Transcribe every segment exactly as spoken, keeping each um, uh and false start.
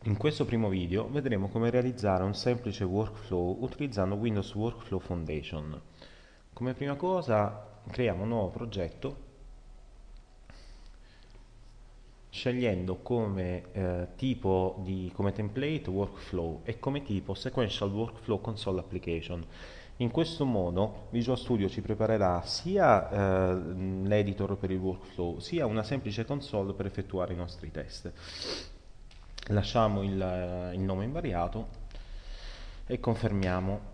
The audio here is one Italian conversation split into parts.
In questo primo video vedremo come realizzare un semplice workflow utilizzando Windows Workflow Foundation. Come prima cosa creiamo un nuovo progetto scegliendo come eh, tipo di come template workflow e come tipo sequential workflow console application. In questo modo Visual Studio ci preparerà sia eh, l'editor per il workflow sia una semplice console per effettuare i nostri test. Lasciamo il, il nome invariato e confermiamo.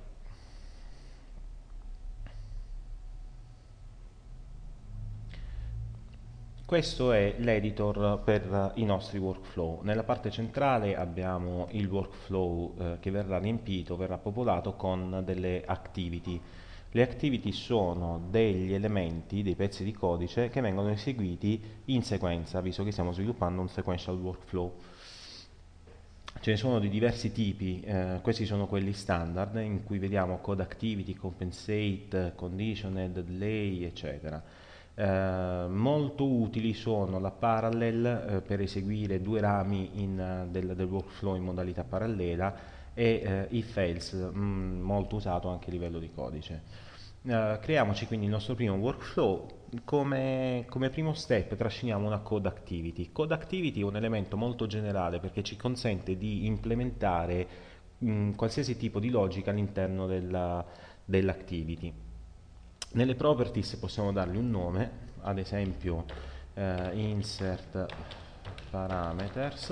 Questo è l'editor per i nostri workflow. Nella parte centrale abbiamo il workflow eh, che verrà riempito, verrà popolato con delle activity. Le activity sono degli elementi, dei pezzi di codice che vengono eseguiti in sequenza, visto che stiamo sviluppando un sequential workflow. Ce ne sono di diversi tipi, eh, questi sono quelli standard in cui vediamo code activity, compensate, conditioned, delay, eccetera. Eh, molto utili sono la parallel eh, per eseguire due rami in, uh, del, del workflow in modalità parallela e eh, if else, mh, molto usato anche a livello di codice. Uh, creiamoci quindi il nostro primo workflow. Come, come primo step trasciniamo una code activity. Code activity è un elemento molto generale perché ci consente di implementare mh, qualsiasi tipo di logica all'interno della, dell'activity. Nelle properties possiamo dargli un nome, ad esempio eh, insert parameters.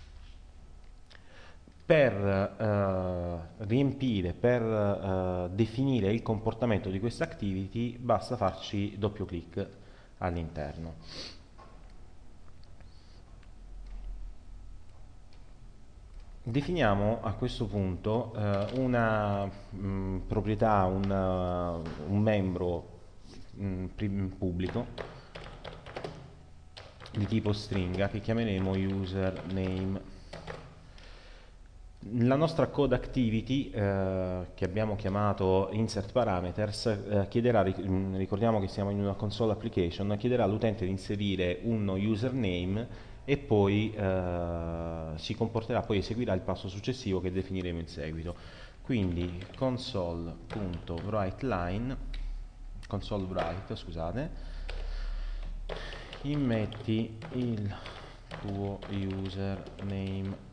Per eh, riempire, per eh, definire il comportamento di questa activity basta farci doppio clic all'interno. Definiamo a questo punto eh, una mh, proprietà, una, un membro mh, pubblico di tipo stringa che chiameremo username. La nostra code activity eh, che abbiamo chiamato insert parameters eh, chiederà, ricordiamo che siamo in una console application, chiederà all'utente di inserire un username e poi eh, si comporterà, poi eseguirà il passo successivo che definiremo in seguito. Quindi console.writeLine, console write, scusate, immetti il tuo username.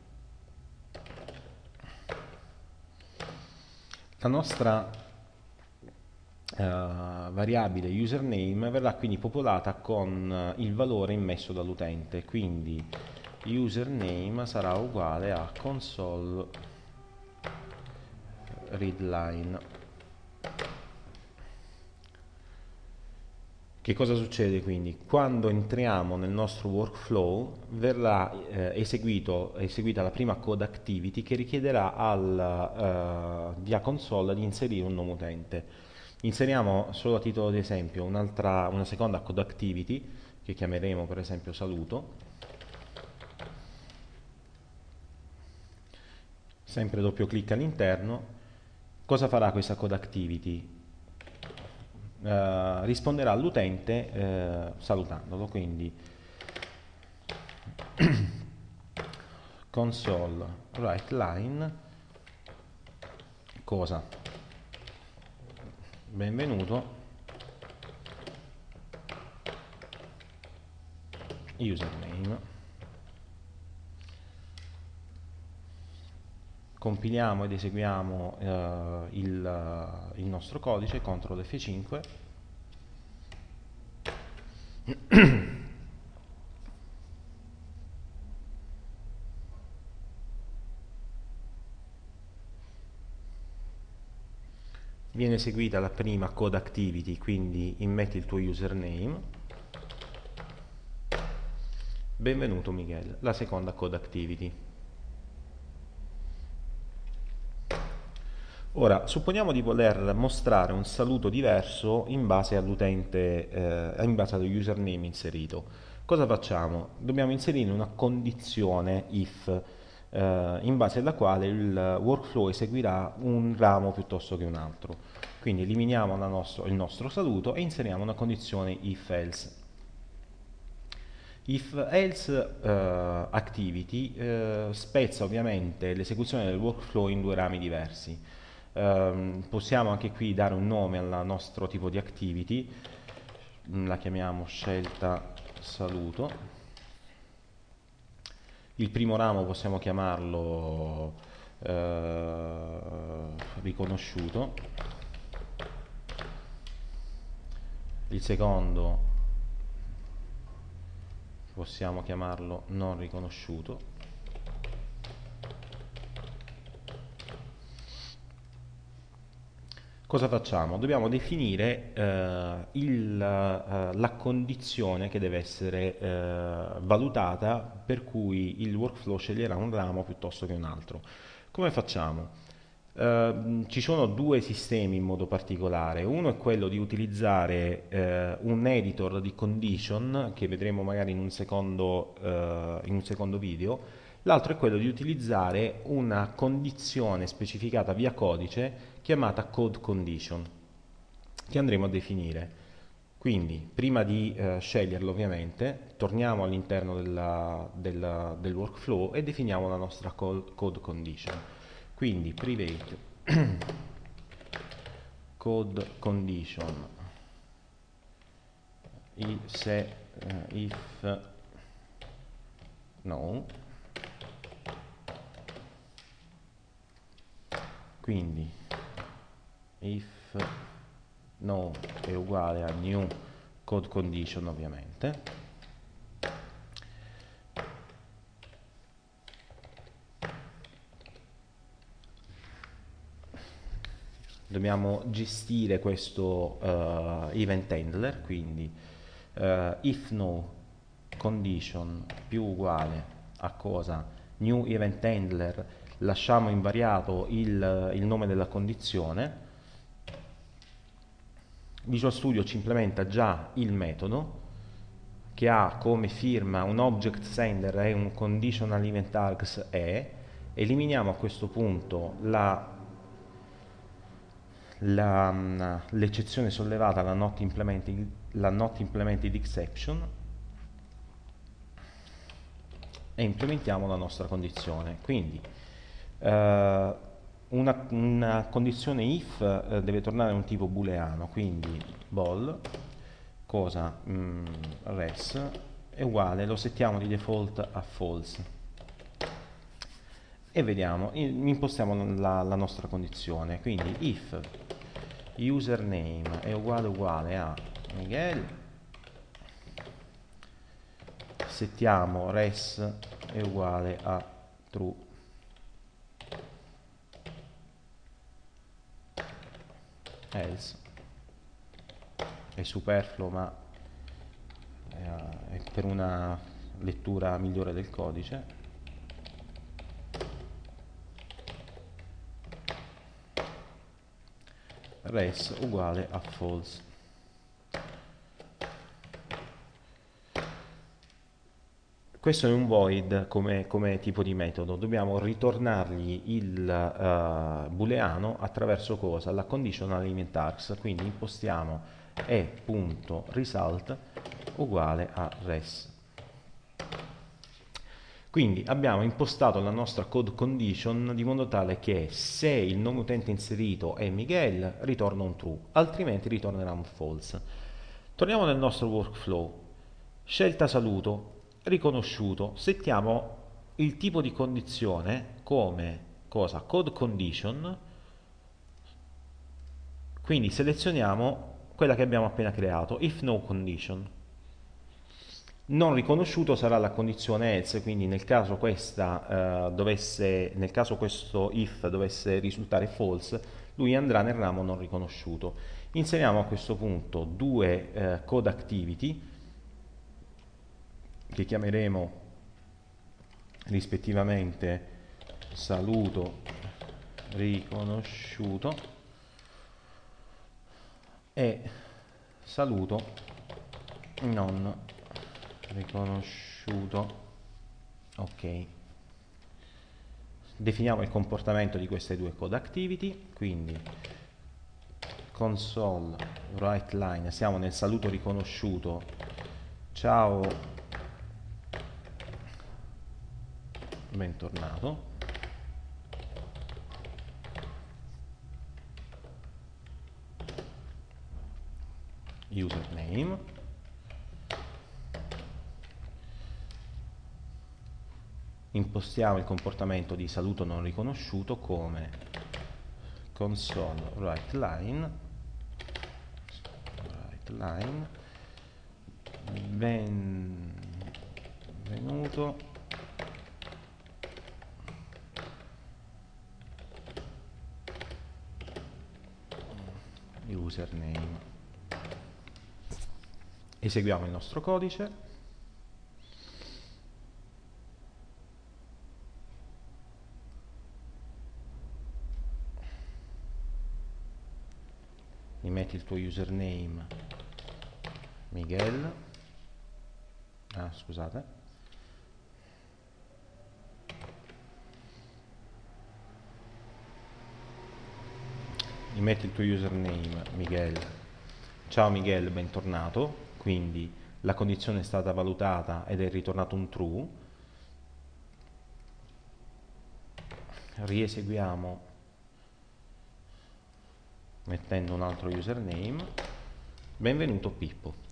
La nostra uh, variabile username verrà quindi popolata con uh, il valore immesso dall'utente, quindi username sarà uguale a console readline. Che cosa succede quindi? Quando entriamo nel nostro workflow verrà eh, eseguito, eseguita la prima code activity che richiederà al uh, via console di inserire un nome utente. Inseriamo solo a titolo di esempio un'altra, una seconda code activity che chiameremo per esempio saluto. Sempre doppio clic all'interno. Cosa farà questa code activity? Uh, risponderà all'utente uh, salutandolo, quindi console writeLine cosa? Benvenuto, username. Compiliamo ed eseguiamo uh, il, uh, il nostro codice, control F cinque. Viene eseguita la prima code activity, quindi immetti il tuo username. Benvenuto Miguel, la seconda code activity. Ora, supponiamo di voler mostrare un saluto diverso in base all'utente, eh, in base allo username inserito. Cosa facciamo? Dobbiamo inserire una condizione if, eh, in base alla quale il workflow eseguirà un ramo piuttosto che un altro. Quindi eliminiamo nostro, il nostro saluto e inseriamo una condizione if else. If else uh, activity uh, spezza ovviamente l'esecuzione del workflow in due rami diversi. Uh, possiamo anche qui dare un nome al nostro tipo di activity, la chiamiamo scelta saluto. Il primo ramo possiamo chiamarlo uh, riconosciuto, il secondo possiamo chiamarlo non riconosciuto. Cosa facciamo? Dobbiamo definire eh, il, eh, la condizione che deve essere eh, valutata per cui il workflow sceglierà un ramo piuttosto che un altro. Come facciamo? Uh, ci sono due sistemi in modo particolare. Uno è quello di utilizzare uh, un editor di condition che vedremo magari in un secondo, uh, in un secondo video. L'altro è quello di utilizzare una condizione specificata via codice chiamata code condition, che andremo a definire. Quindi prima di uh, sceglierlo ovviamente torniamo all'interno della, della, del workflow e definiamo la nostra code condition. Quindi private code condition se uh, if no, quindi if no è uguale a new code condition ovviamente. Dobbiamo gestire questo uh, event handler, quindi uh, if no condition più uguale a cosa? New event handler, lasciamo invariato il, il nome della condizione. Visual Studio ci implementa già il metodo che ha come firma un object sender e un conditional event args e. Eliminiamo a questo punto la l'eccezione sollevata, la not, la not implemented exception, e implementiamo la nostra condizione. Quindi eh, una, una condizione if eh, deve tornare un tipo booleano, quindi bool cosa mm, res è uguale, lo settiamo di default a false e vediamo, impostiamo la, la nostra condizione. Quindi if username è uguale uguale a Miguel, settiamo res è uguale a true, else è superfluo ma è per una lettura migliore del codice. Res uguale a false. Questo è un void come, come tipo di metodo, dobbiamo ritornargli il uh, booleano attraverso cosa? La conditional event args, quindi impostiamo e.result uguale a res. Quindi abbiamo impostato la nostra code condition di modo tale che se il nome utente inserito è Miguel ritorna un true, altrimenti ritornerà un false. Torniamo nel nostro workflow, scelta saluto, riconosciuto, settiamo il tipo di condizione come cosa? Code condition, quindi selezioniamo quella che abbiamo appena creato, if no condition. Non riconosciuto sarà la condizione else, quindi nel caso questa uh, dovesse, nel caso questo if dovesse risultare false, lui andrà nel ramo non riconosciuto. Inseriamo a questo punto due uh, code activity che chiameremo rispettivamente saluto riconosciuto e saluto non riconosciuto. Ok, definiamo il comportamento di queste due code activity, quindi console write line, siamo nel saluto riconosciuto, ciao bentornato. Username. Impostiamo il comportamento di saluto non riconosciuto come console write line, write line benvenuto username. Eseguiamo il nostro codice. Mi metti il tuo username Miguel. Ah, scusate. Mi metti il tuo username Miguel. Ciao Miguel, bentornato. Quindi la condizione è stata valutata ed è ritornato un true. Rieseguiamo mettendo un altro username. Benvenuto Pippo.